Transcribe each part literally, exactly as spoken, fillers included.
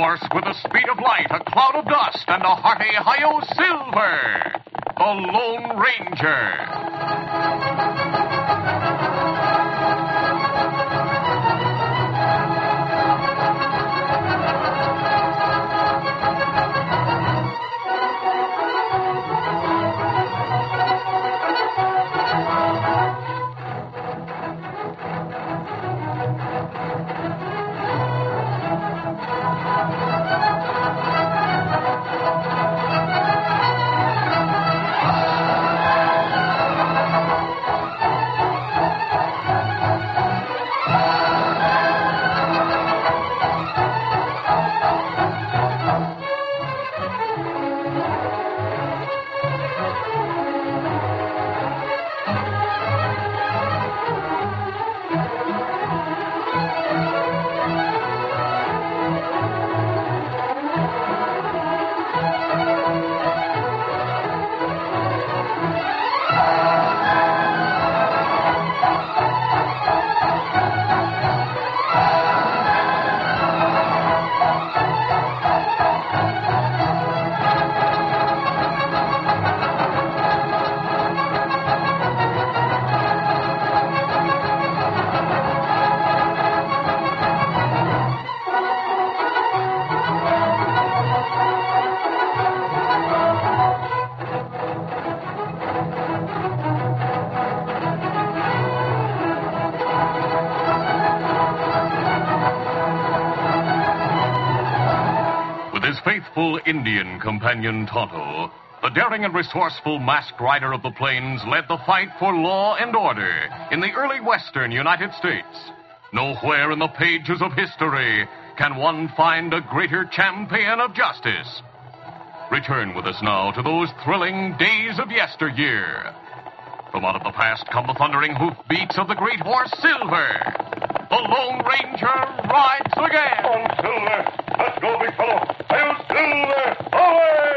horse with the speed of light, a cloud of dust, and a hearty Hi-Yo Silver, the Lone Ranger. Faithful Indian companion Tonto, the daring and resourceful masked rider of the plains, led the fight for law and order in the early western United States. Nowhere in the pages of history can one find a greater champion of justice. Return with us now to those thrilling days of yesteryear. From out of the past come the thundering hoofbeats of the great horse Silver. The Lone Ranger rides again. On, Silver. Let's go, big fellow. Hail, Silver! Away!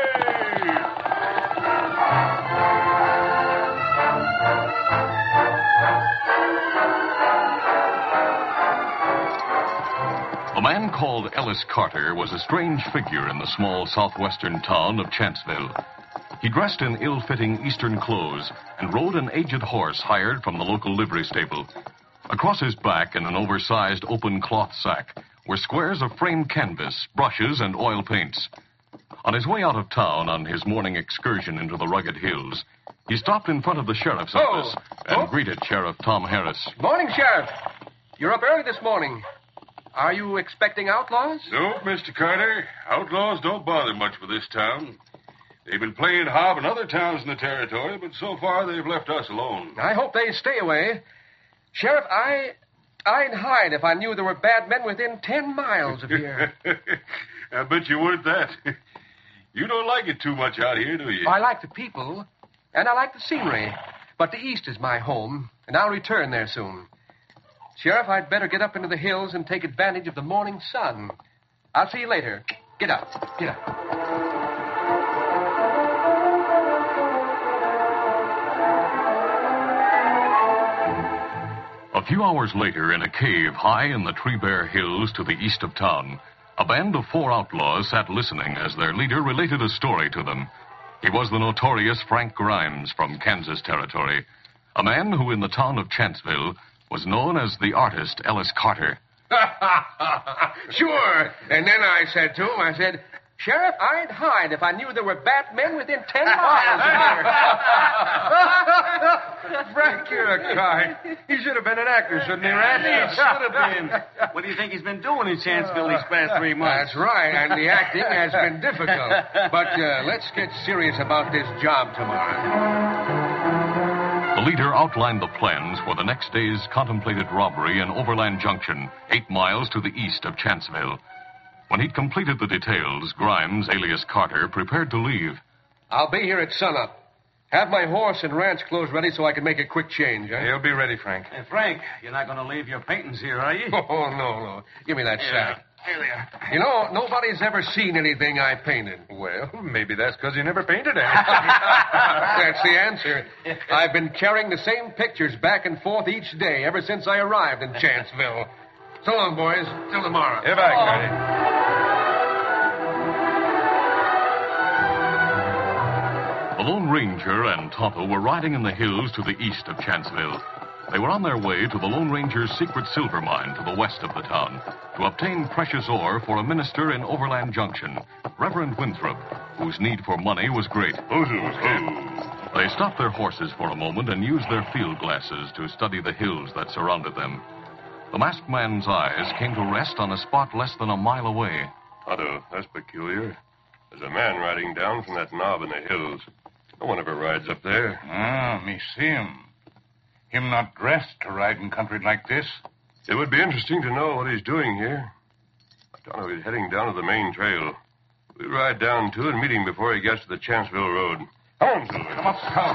A man called Ellis Carter was a strange figure in the small southwestern town of Chanceville. He dressed in ill-fitting Eastern clothes and rode an aged horse hired from the local livery stable. Across his back, in an oversized open cloth sack, were squares of framed canvas, brushes, and oil paints. On his way out of town on his morning excursion into the rugged hills, he stopped in front of the sheriff's oh. office and oh. greeted Sheriff Tom Harris. Morning, Sheriff. You're up early this morning. Are you expecting outlaws? No, Mister Carter. Outlaws don't bother much with this town. They've been playing hob in other towns in the territory, but so far they've left us alone. I hope they stay away. Sheriff, I... I'd hide if I knew there were bad men within ten miles of here. I bet you weren't that. You don't like it too much out here, do you? I like the people, and I like the scenery. But the East is my home, and I'll return there soon. Sheriff, I'd better get up into the hills and take advantage of the morning sun. I'll see you later. Get up. Get up. A few hours later, in a cave high in the Tree Bear Hills to the east of town, a band of four outlaws sat listening as their leader related a story to them. He was the notorious Frank Grimes from Kansas Territory, a man who in the town of Chanceville was known as the artist Ellis Carter. Sure. And then I said to him, I said, Sheriff, I'd hide if I knew there were bad men within ten miles of here. Frank, you're a guy. He should have been an actor, shouldn't he, Randy? He should have been. What do you think he's been doing in Chanceville these past three months? That's right, and the acting has been difficult. But uh, let's get serious about this job tomorrow. The leader outlined the plans for the next day's contemplated robbery in Overland Junction, eight miles to the east of Chanceville. When he'd completed the details, Grimes, alias Carter, prepared to leave. I'll be here at sunup. Have my horse and ranch clothes ready so I can make a quick change, huh? He'll be ready, Frank. Hey, Frank, you're not going to leave your paintings here, are you? Oh, no, no. Give me that Yeah. sack. Here they are. You know, nobody's ever seen anything I painted. Well, maybe that's because you never painted it. That's the answer. I've been carrying the same pictures back and forth each day ever since I arrived in Chanceville. So long, boys. Till tomorrow. Goodbye, Carter. The Lone Ranger and Tonto were riding in the hills to the east of Chanceville. They were on their way to the Lone Ranger's secret silver mine to the west of the town to obtain precious ore for a minister in Overland Junction, Reverend Winthrop, whose need for money was great. They stopped their horses for a moment and used their field glasses to study the hills that surrounded them. The masked man's eyes came to rest on a spot less than a mile away. Tonto, that's peculiar. There's a man riding down from that knob in the hills. No one ever rides up there. Ah, me see him. Him not dressed to ride in country like this. It would be interesting to know what he's doing here. Tonto, he's heading down to the main trail. We'll ride down to and meet him before he gets to the Chanceville Road. Come on, Silver. Come up, come.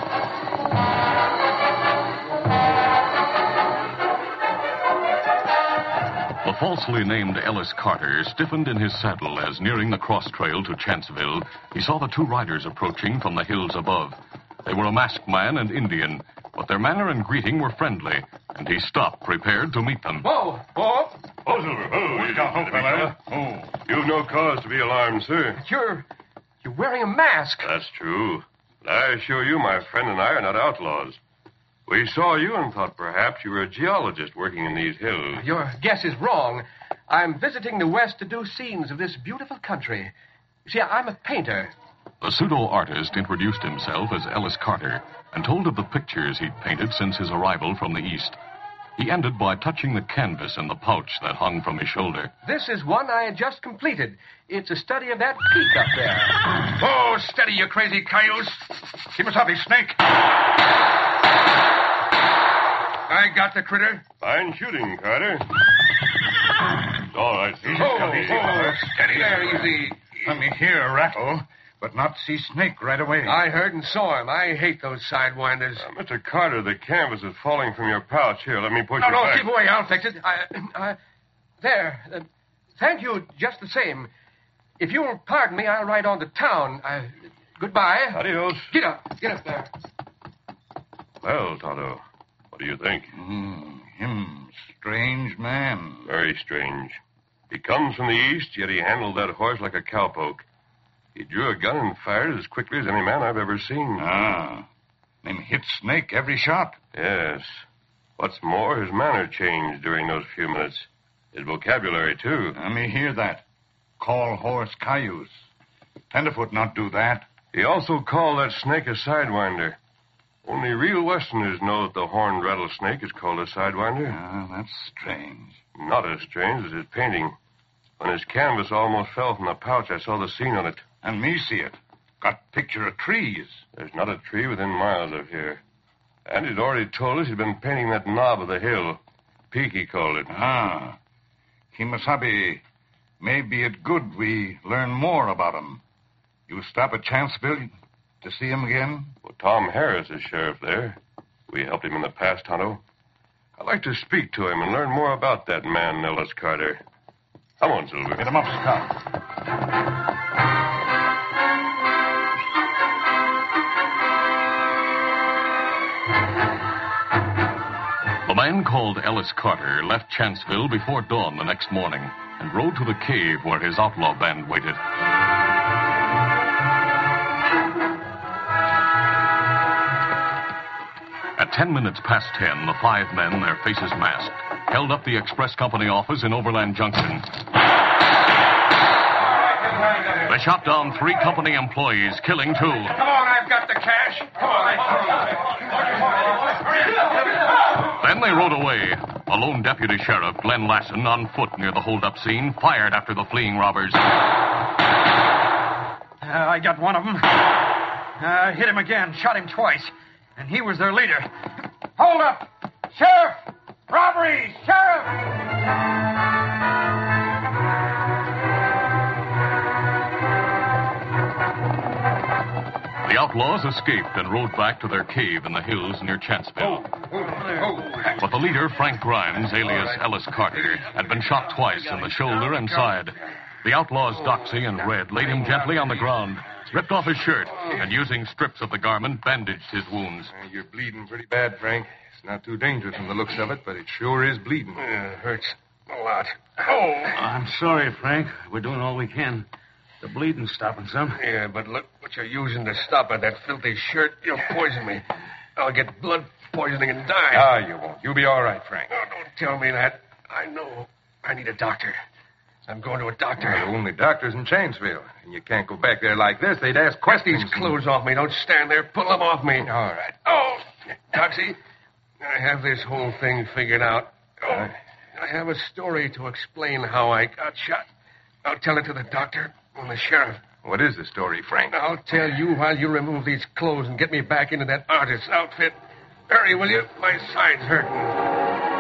The falsely named Ellis Carter stiffened in his saddle as, nearing the cross trail to Chanceville, he saw the two riders approaching from the hills above. They were a masked man and Indian, but their manner and greeting were friendly, and he stopped, prepared to meet them. Whoa! Whoa! Oh, Silver. Oh, you Got hope, fella. Oh. You've no cause to be alarmed, sir. You're... you're wearing a mask. That's true. But I assure you, my friend and I are not outlaws. We saw you and thought perhaps you were a geologist working in these hills. Your guess is wrong. I'm visiting the West to do scenes of this beautiful country. See, I'm a painter. The pseudo-artist introduced himself as Ellis Carter and told of the pictures he'd painted since his arrival from the East. He ended by touching the canvas in the pouch that hung from his shoulder. This is one I had just completed. It's a study of that peak up there. Oh, steady, you crazy cayuse. Kimasabi, snake. I got the critter. Fine shooting, Carter. It's all right, sir. Oh, oh, steady. There, easy. Let me hear a rattle, but not see snake right away. I heard and saw him. I hate those sidewinders. Uh, Mister Carter, the canvas is falling from your pouch. Here, let me push No, it no, back. keep away. I'll fix it. I, I, there. Uh, thank you just the same. If you'll pardon me, I'll ride on to town. I, goodbye. Adios. Get up. Get up there. Well, Tonto, what do you think? Hmm, him, strange man. Very strange. He comes from the east, yet he handled that horse like a cowpoke. He drew a gun and fired as quickly as any man I've ever seen. Ah, him hit snake every shot. Yes. What's more, his manner changed during those few minutes. His vocabulary, too. Let me hear that. Call horse cayuse. Tenderfoot not do that. He also called that snake a sidewinder. Only real Westerners know that the horned rattlesnake is called a sidewinder. Ah, that's strange. Not as strange as his painting. When his canvas almost fell from the pouch, I saw the scene on it. And me see it. Got picture of trees. There's not a tree within miles of here. And he'd already told us he'd been painting that knob of the hill. Peak, he called it. Ah. Kimasabi, maybe it good we learn more about him. You stop at Chanceville to see him again? Well, Tom Harris is sheriff there. We helped him in the past, Tonto. I'd like to speak to him and learn more about that man, Ellis Carter. Come on, Silver. Get him up, Scott. The man called Ellis Carter left Chanceville before dawn the next morning and rode to the cave where his outlaw band waited. At ten minutes past ten, the five men, their faces masked, held up the express company office in Overland Junction. They shot down three company employees, killing two. Come on, I've got the cash. Come on. Then they rode away. A lone deputy sheriff, Glenn Lassen, on foot near the hold-up scene, fired after the fleeing robbers. Uh, I got one of them. Uh, hit him again, shot him twice. And he was their leader. Hold up! Sheriff! Robbery! Sheriff! The outlaws escaped and rode back to their cave in the hills near Chanceville. But the leader, Frank Grimes, alias Ellis Carter, had been shot twice in the shoulder and side. The outlaws, Doxy and Red, laid him gently on the ground, ripped off his shirt, and using strips of the garment, bandaged his wounds. Uh, you're bleeding pretty bad, Frank. It's not too dangerous from the looks of it, but it sure is bleeding. Yeah, it hurts a lot. Oh! I'm sorry, Frank. We're doing all we can. The bleeding's stopping some. Yeah, but look what you're using to stop it. That filthy shirt. You'll poison me. I'll get blood poisoning and die. Ah, you won't. You'll be all right, Frank. Oh, don't tell me that. I know. I need a doctor. I'm going to a doctor. Well, the only doctor's in Chainsville, and you can't go back there like this. They'd ask Get questions. these clothes off me. Don't stand there. Pull them off me. All right. Oh, Doxy, I have this whole thing figured out. Oh, I have a story to explain how I got shot. I'll tell it to the doctor and the sheriff. What is the story, Frank? I'll tell you while you remove these clothes and get me back into that artist's outfit. Hurry, will you? My side's hurting.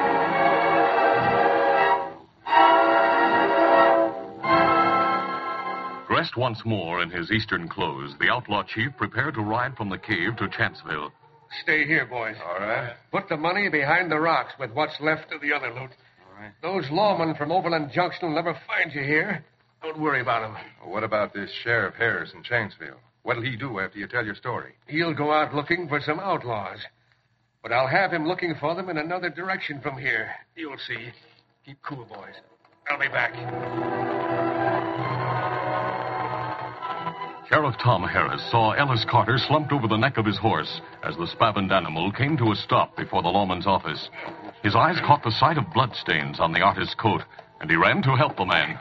Dressed once more in his eastern clothes, the outlaw chief prepared to ride from the cave to Chanceville. Stay here, boys. All right. Put the money behind the rocks with what's left of the other loot. All right. Those lawmen from Overland Junction will never find you here. Don't worry about them. Well, what about this Sheriff Harris in Chainsville? What'll he do after you tell your story? He'll go out looking for some outlaws. But I'll have him looking for them in another direction from here. You'll see. Keep cool, boys. I'll be back. Sheriff Tom Harris saw Ellis Carter slumped over the neck of his horse as the spavined animal came to a stop before the lawman's office. His eyes caught the sight of bloodstains on the artist's coat, and he ran to help the man.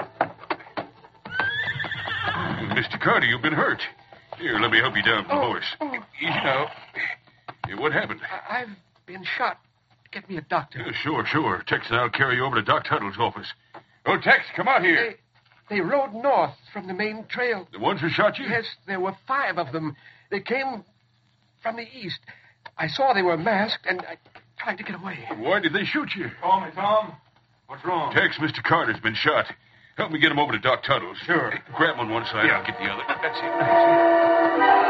Mister Carter, you've been hurt. Here, let me help you down from the Oh, horse. oh. Easy now. Here, what happened? I- I've been shot. Get me a doctor. Yeah, sure, sure. Tex and I'll carry you over to Doc Tuttle's office. Oh, Tex, come out here. They, they rode north from the main trail. The ones who shot you? Yes, there were five of them. They came from the east. I saw they were masked, and I tried to get away. Why did they shoot you? Call me, Tom. What's wrong? Tex, Mister Carter's been shot. Help me get him over to Doc Tuttle's. Sure. Hey, grab him on one side. Yeah. I'll get the other. That's it.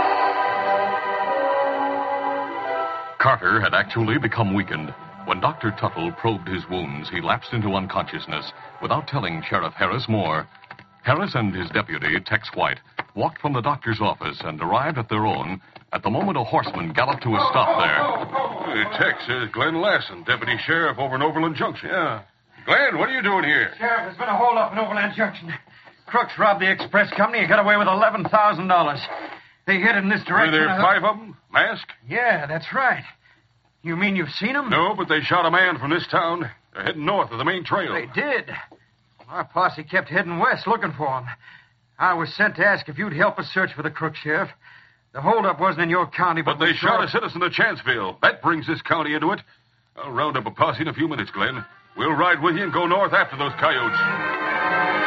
Carter had actually become weakened. When Doctor Tuttle probed his wounds, he lapsed into unconsciousness without telling Sheriff Harris more. Harris and his deputy, Tex White, walked from the doctor's office and arrived at their own at the moment a horseman galloped to a stop there. Hey, Tex, there's Glenn Lassen, deputy sheriff over in Overland Junction. Yeah. Glenn, what are you doing here? Sheriff, there's been a holdup in Overland Junction. Crooks robbed the express company and got away with eleven thousand dollars. They headed in this Were direction. there five of them? Masked? Yeah, that's right. You mean you've seen them? No, but they shot a man from this town. They're heading north of the main trail. They did. Our posse kept heading west looking for them. I was sent to ask if you'd help us search for the crook, Sheriff. The holdup wasn't in your county, but, But they we shot saw- a citizen of Chanceville. That brings this county into it. I'll round up a posse in a few minutes, Glenn. We'll ride with you and go north after those coyotes.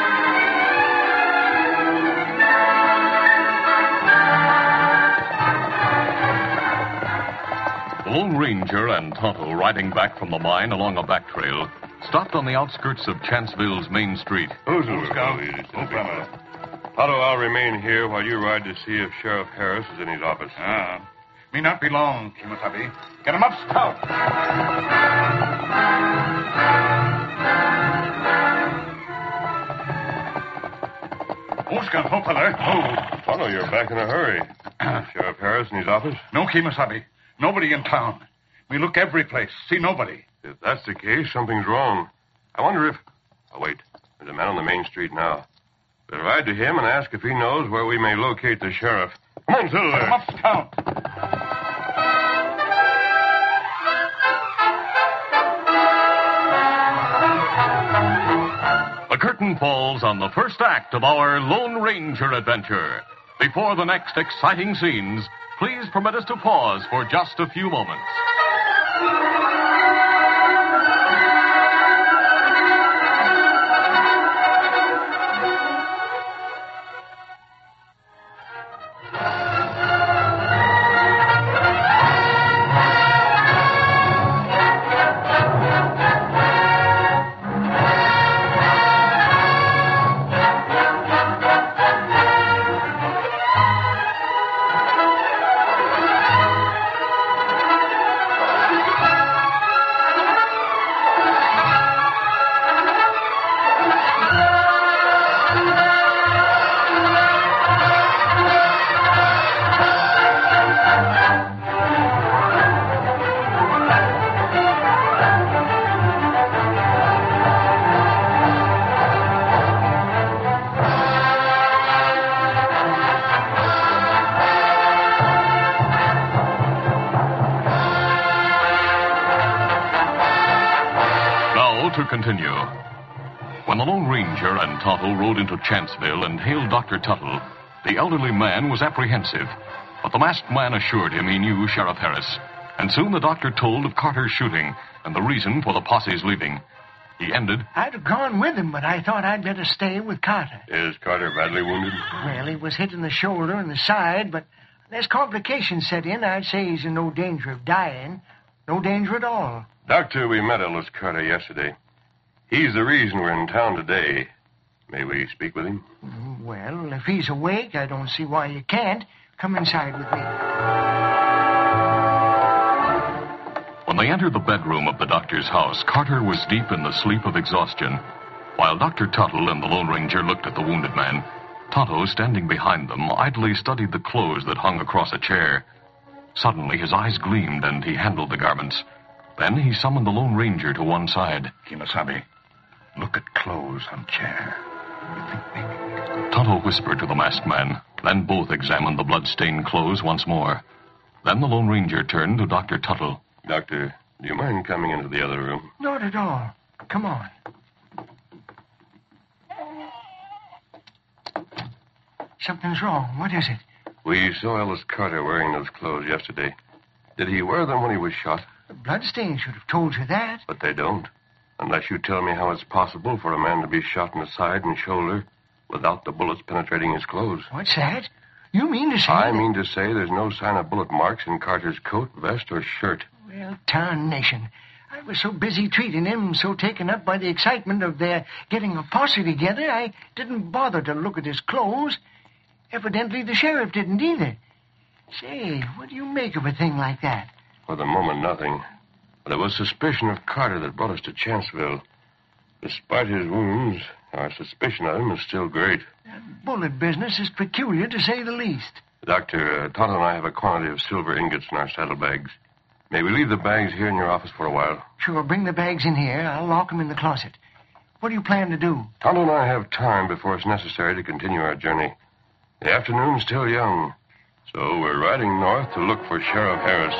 The Lone Ranger and Tonto, riding back from the mine along a back trail, stopped on the outskirts of Chanceville's main street. Tonto, I'll remain here while you ride to see if Sheriff Harris is in his office. Ah. May not be long, Kimasabi. Get him up, scout. Oscar, ho, fella. Oh, Tonto, you're back in a hurry. Sheriff Harris in his office? No, Kimasabi. Nobody in town. We look every place. See nobody. If that's the case, something's wrong. I wonder if... Oh, wait. There's a man on the main street now. We'll ride to him and ask if he knows where we may locate the sheriff. Come on, Silver. Come up, scout. The curtain falls on the first act of our Lone Ranger adventure. Before the next exciting scenes, please permit us to pause for just a few moments. Ranger and Tonto rode into Chanceville and hailed Doctor Tuttle, the elderly man was apprehensive. But the masked man assured him he knew Sheriff Harris. And soon the doctor told of Carter's shooting and the reason for the posse's leaving. He ended, I'd have gone with him, but I thought I'd better stay with Carter. Is Carter badly wounded? Well, he was hit in the shoulder and the side, but unless complications set in, I'd say he's in no danger of dying. No danger at all. Doctor, we met Ellis Carter yesterday. He's the reason we're in town today. May we speak with him? Well, if he's awake, I don't see why you can't. Come inside with me. When they entered the bedroom of the doctor's house, Carter was deep in the sleep of exhaustion. While Doctor Tuttle and the Lone Ranger looked at the wounded man, Tonto, standing behind them, idly studied the clothes that hung across a chair. Suddenly, his eyes gleamed, and he handled the garments. Then he summoned the Lone Ranger to one side. Kimasabi, look at clothes on chair. What do you think, Nick? Tonto whispered to the masked man. Then both examined the blood-stained clothes once more. Then the Lone Ranger turned to Doctor Tuttle. Doctor, do you mind coming into the other room? Not at all. Come on. Something's wrong. What is it? We saw Ellis Carter wearing those clothes yesterday. Did he wear them when he was shot? The bloodstains should have told you that. But they don't. Unless you tell me how it's possible for a man to be shot in the side and shoulder without the bullets penetrating his clothes. What's that? You mean to say... I that... mean to say there's no sign of bullet marks in Carter's coat, vest, or shirt. Well, tarnation. I was so busy treating him, so taken up by the excitement of their getting a posse together, I didn't bother to look at his clothes. Evidently, the sheriff didn't either. Say, what do you make of a thing like that? For the moment, nothing. But it was suspicion of Carter that brought us to Chanceville. Despite his wounds, our suspicion of him is still great. That bullet business is peculiar, to say the least. Doctor, uh, Tonto and I have a quantity of silver ingots in our saddlebags. May we leave the bags here in your office for a while? Sure, bring the bags in here. I'll lock them in the closet. What do you plan to do? Tonto and I have time before it's necessary to continue our journey. The afternoon's still young, so we're riding north to look for Sheriff Harris.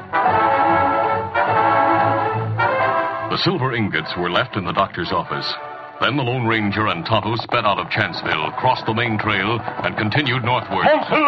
The silver ingots were left in the doctor's office. Then the Lone Ranger and Tonto sped out of Chanceville, crossed the main trail, and continued northward.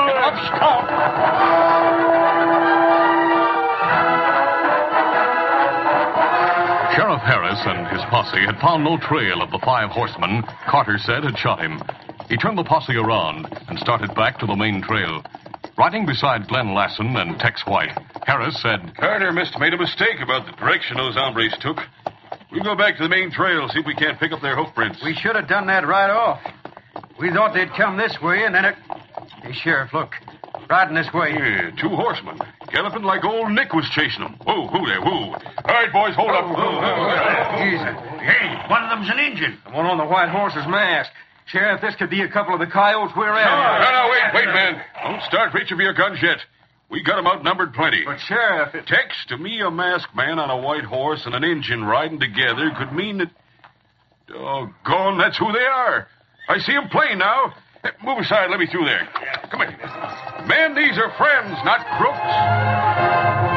Sheriff Harris and his posse had found no trail of the five horsemen Carter said had shot him. He turned the posse around and started back to the main trail. Riding beside Glenn Lassen and Tex White, Harris said, Carter must have made a mistake about the direction those hombres took. We'll go back to the main trail, see if we can't pick up their hoof prints. We should have done that right off. We thought they'd come this way, and then it... Hey, Sheriff, look. Riding this way. Yeah, two horsemen. Galloping like old Nick was chasing them. Whoa, who there, whoa. All right, boys, hold up. Whoa, whoa, whoa. Jesus. Hey, one of them's an Injun. The one on the white horse's mask. Sheriff, this could be a couple of the coyotes we're after. No, no, wait, wait, man. Don't start reaching for your guns yet. We got 'em outnumbered plenty. But, Sheriff... It... Tex, to me, a masked man on a white horse and an Injun riding together could mean that... Doggone, that's who they are. I see 'em plain now. Hey, move aside, let me through there. Come in. Men, these are friends, not crooks.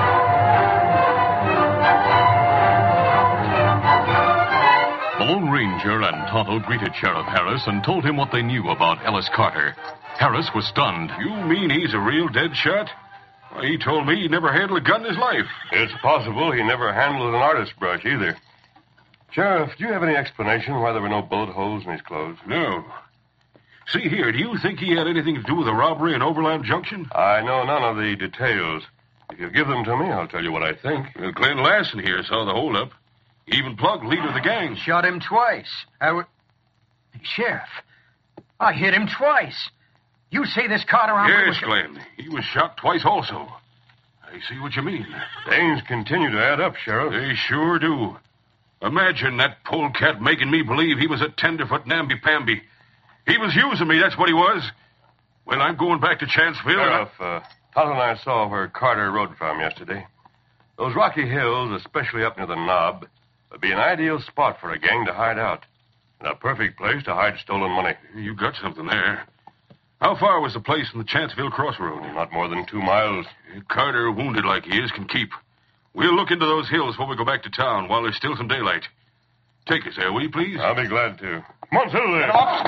The Lone Ranger and Tonto greeted Sheriff Harris and told him what they knew about Ellis Carter. Harris was stunned. You mean he's a real dead shot? Well, he told me he never handled a gun in his life. It's possible he never handled an artist's brush either. Sheriff, do you have any explanation why there were no bullet holes in his clothes? No. See here, do you think he had anything to do with the robbery in Overland Junction? I know none of the details. If you give them to me, I'll tell you what I think. Well, Glenn Lassen here saw the holdup. Even Plug, leader of the gang. Shot him twice. I would... Sheriff, I hit him twice. You say this Carter... Yes, was... Glenn. He was shot twice also. I see what you mean. Things continue to add up, Sheriff. They sure do. Imagine that polecat making me believe he was a tenderfoot namby-pamby. He was using me, that's what he was. Well, I'm going back to Chanceville. Sheriff, uh, Tonto and I saw where Carter rode from yesterday. Those rocky hills, especially up near the knob, would be an ideal spot for a gang to hide out. And a perfect place to hide stolen money. You got something there. How far was the place from the Chanceville crossroad? Not more than two miles. Carter, wounded like he is, can keep. We'll look into those hills before we go back to town while there's still some daylight. Take us there, will you, please? I'll be glad to. Come on, Silver. Get off,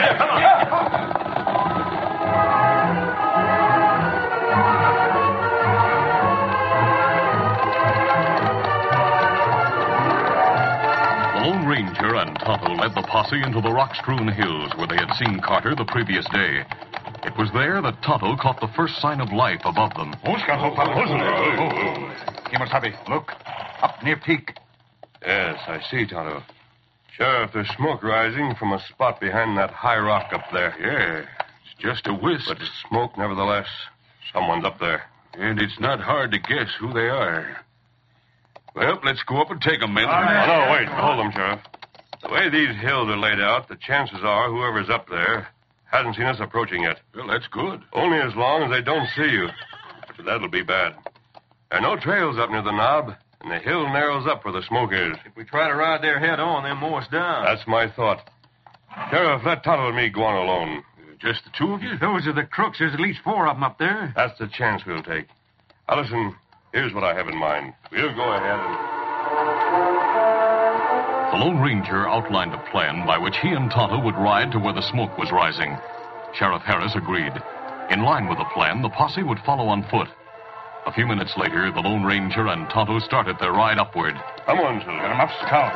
The Lone Ranger and Tonto led the posse into the rock-strewn hills where they had seen Carter the previous day. It was there that Tonto caught the first sign of life above them. Kimasabi, look. Up near peak. Yes, I see, Tonto. Sheriff, there's smoke rising from a spot behind that high rock up there. Yeah, it's just a wisp. But it's smoke, nevertheless. Someone's up there. And it's not hard to guess who they are. Well, let's go up and take them, men. Oh, no, wait. Hold them, Sheriff. The way these hills are laid out, the chances are whoever's up there hasn't seen us approaching yet. Well, that's good. Only as long as they don't see you. But that'll be bad. There are no trails up near the knob, and the hill narrows up where the smoke is. If we try to ride their head on, they'll mow us down. That's my thought. Sheriff, let Tonto and me go on alone. Just the two of you? Those are the crooks. There's at least four of them up there. That's the chance we'll take. Now, listen, here's what I have in mind. We'll go ahead and... The Lone Ranger outlined a plan by which he and Tonto would ride to where the smoke was rising. Sheriff Harris agreed. In line with the plan, the posse would follow on foot. A few minutes later, the Lone Ranger and Tonto started their ride upward. Come on, Silver. Get 'em up, Scout.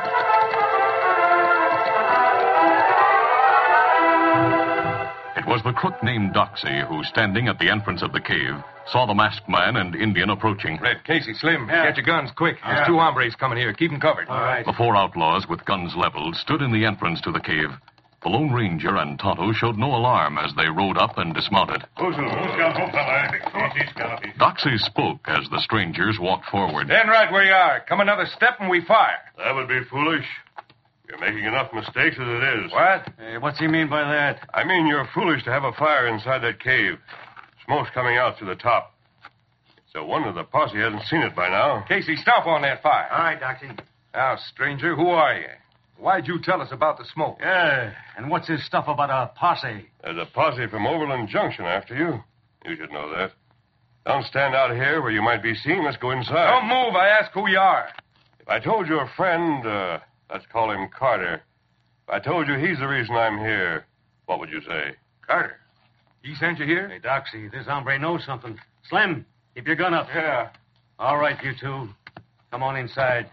It was the crook named Doxy who, standing at the entrance of the cave, saw the masked man and Indian approaching. Red, Casey, Slim, Yeah. get your guns quick. There's Yeah. two hombres coming here. Keep them covered. All right. The four outlaws, with guns leveled, stood in the entrance to the cave. The Lone Ranger and Tonto showed no alarm as they rode up and dismounted. Doxy spoke as the strangers walked forward. Stand right where you are. Come another step and we fire. That would be foolish. You're making enough mistakes as it is. What? Hey, what's he mean by that? I mean, you're foolish to have a fire inside that cave. Smoke's coming out through the top. It's a wonder the posse hasn't seen it by now. Casey, stop on that fire. All right, Doxy. Now, stranger, who are you? Why'd you tell us about the smoke? Yeah, and what's this stuff about a posse? There's a posse from Overland Junction after you. You should know that. Don't stand out here where you might be seen. Let's go inside. Don't move. I ask who you are. If I told you a friend, uh, let's call him Carter. If I told you he's the reason I'm here, what would you say? Carter. He sent you here? Hey, Doxy, this hombre knows something. Slim, keep your gun up. Yeah. All right, you two. Come on inside.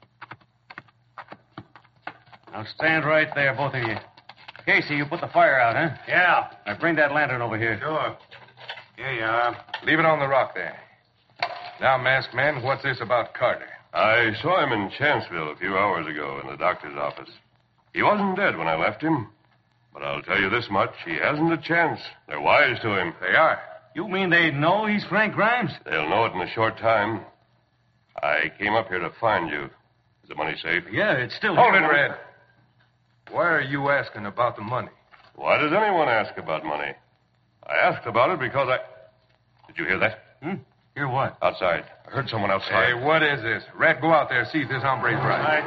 Now stand right there, both of you. Casey, you put the fire out, huh? Yeah. Now bring that lantern over here. Sure. Here you are. Leave it on the rock there. Now, masked man, what's this about Carter? I saw him in Chanceville a few hours ago in the doctor's office. He wasn't dead when I left him. But I'll tell you this much, he hasn't a chance. They're wise to him. They are. You mean they know he's Frank Grimes? They'll know it in a short time. I came up here to find you. Is the money safe? Yeah, it's still Hold here. it, Red. Why are you asking about the money? Why does anyone ask about money? I asked about it because I... Did you hear that? Hmm? Hear what? Outside. I heard someone outside. Hey, what is this? Red, go out there, see if this hombre's right.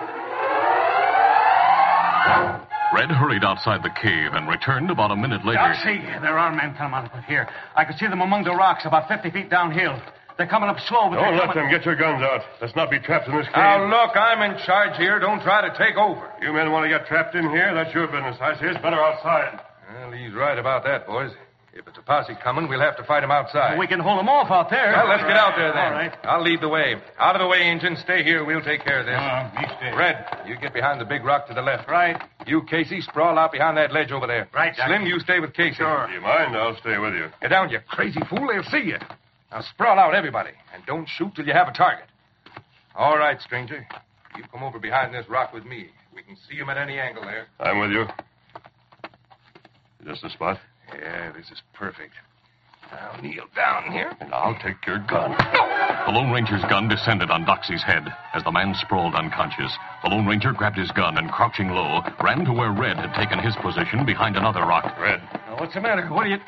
Red hurried outside the cave and returned about a minute later. Doxy, there are men coming out of here. I could see them among the rocks about fifty feet downhill. They're coming up slow, but Don't they're let coming... them get your guns out. Let's not be trapped in this cave. Now, look, I'm in charge here. Don't try to take over. You men want to get trapped in here? That's your business. I say it's better outside. Well, he's right about that, boys. If it's a posse coming, we'll have to fight him outside. We can hold them off out there. Well, let's get out there, then. All right. I'll lead the way. Out of the way, Injun. Stay here. We'll take care of this. Red, you get behind the big rock to the left. Right. You, Casey, sprawl out behind that ledge over there. Right, Doc. Slim, you stay with Casey. Sure. Do you mind? I'll stay with you. Get down, you crazy fool. They'll see you. Now, sprawl out, everybody. And don't shoot till you have a target. All right, stranger. You come over behind this rock with me. We can see him at any angle there. I'm with you. Is this the spot? Yeah, this is perfect. I'll kneel down here. And I'll take your gun. The Lone Ranger's gun descended on Doxy's head. As the man sprawled unconscious, the Lone Ranger grabbed his gun and, crouching low, ran to where Red had taken his position behind another rock. Red. Now, what's the matter? What are you...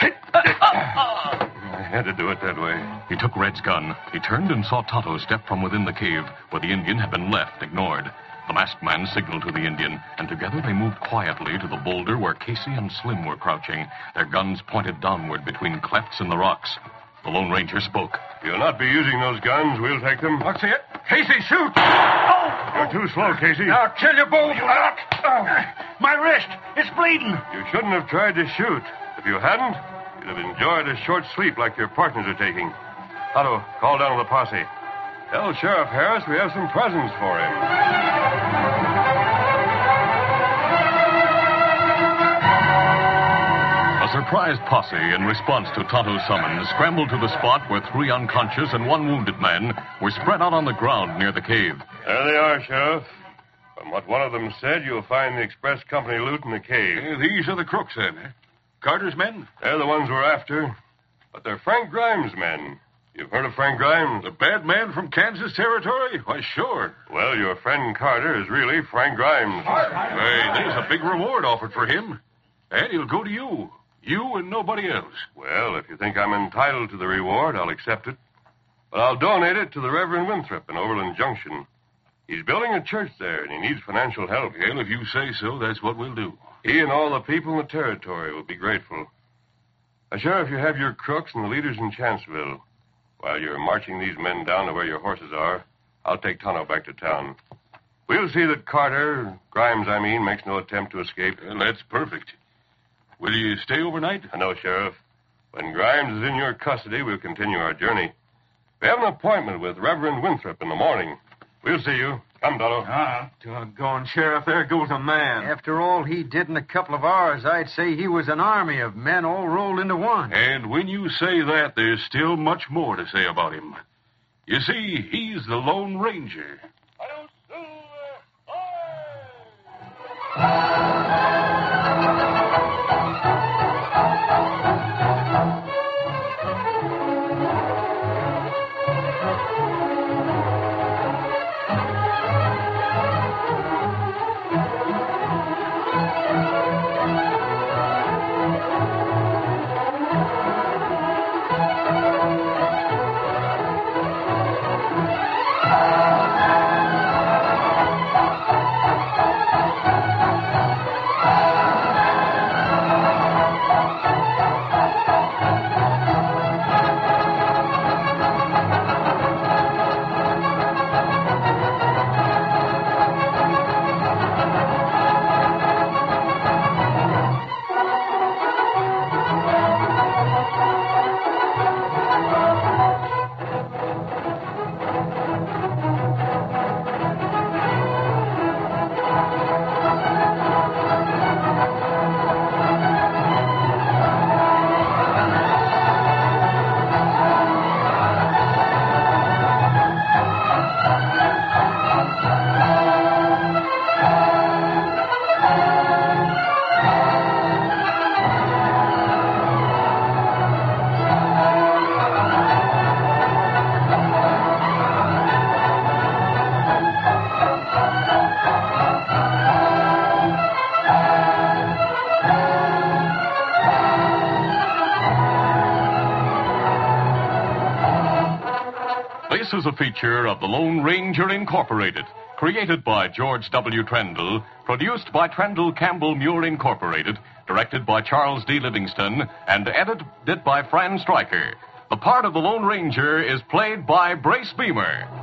I had to do it that way. He took Red's gun. He turned and saw Tonto step from within the cave, where the Indian had been left, ignored. The masked man signaled to the Indian, and together they moved quietly to the boulder where Casey and Slim were crouching, their guns pointed downward between clefts in the rocks. The Lone Ranger spoke. If you'll not be using those guns, we'll take them. Let's see it. Casey, shoot! Oh! You're too slow, Casey. I'll kill you both. Oh, my wrist, it's bleeding. You shouldn't have tried to shoot. If you hadn't, you'd have enjoyed a short sleep like your partners are taking. Otto, call down to the posse. Tell Sheriff Harris we have some presents for him. A surprised posse, in response to Tonto's summons, scrambled to the spot where three unconscious and one wounded men were spread out on the ground near the cave. There they are, Sheriff. From what one of them said, you'll find the express company loot in the cave. Yeah, these are the crooks, then, eh? Carter's men? They're the ones we're after. But they're Frank Grimes' men. You've heard of Frank Grimes? The bad man from Kansas Territory? Why, sure. Well, your friend Carter is really Frank Grimes. Hey, there's a big reward offered for him. And he'll go to you. You and nobody else. Well, if you think I'm entitled to the reward, I'll accept it. But I'll donate it to the Reverend Winthrop in Overland Junction. He's building a church there, and he needs financial help. Well, if you say so, that's what we'll do. He and all the people in the territory will be grateful. Now, Sheriff, you have your crooks and the leaders in Chanceville. While you're marching these men down to where your horses are, I'll take Tonto back to town. We'll see that Carter, Grimes, I mean, makes no attempt to escape. Well, that's perfect. Will you stay overnight? No, Sheriff. When Grimes is in your custody, we'll continue our journey. We have an appointment with Reverend Winthrop in the morning. We'll see you. Come, Tonto. Uh-huh. Doggone, Sheriff, there goes a man. After all he did in a couple of hours, I'd say he was an army of men all rolled into one. And when you say that, there's still much more to say about him. You see, he's the Lone Ranger. This is a feature of the Lone Ranger Incorporated, created by George W. Trendle, produced by Trendle Campbell Muir Incorporated, directed by Charles D. Livingston, and edited by Fran Stryker. The part of the Lone Ranger is played by Brace Beamer.